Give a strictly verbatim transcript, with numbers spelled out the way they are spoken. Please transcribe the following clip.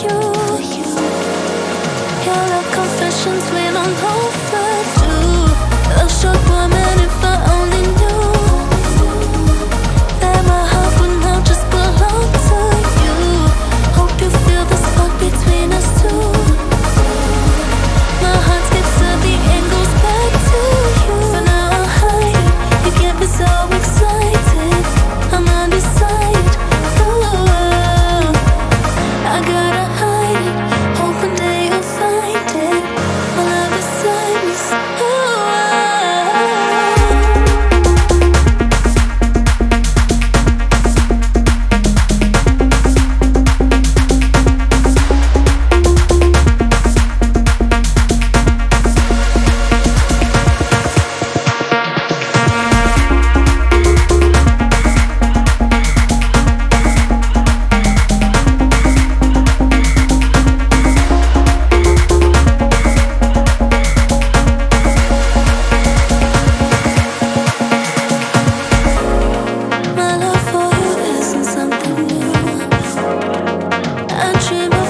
Your love confessions went on overdue. A short woman, if I only knew that my heart would now just belong to you. Hope you feel the spark between us two. My heart skips to the end, goes back to you. For now I'll hide, you get me so excited. I'm undecided, ooh, I gotta hide it, hope one day you'll find it. My love is timeless, ooh. My love for you isn't something new. I dream of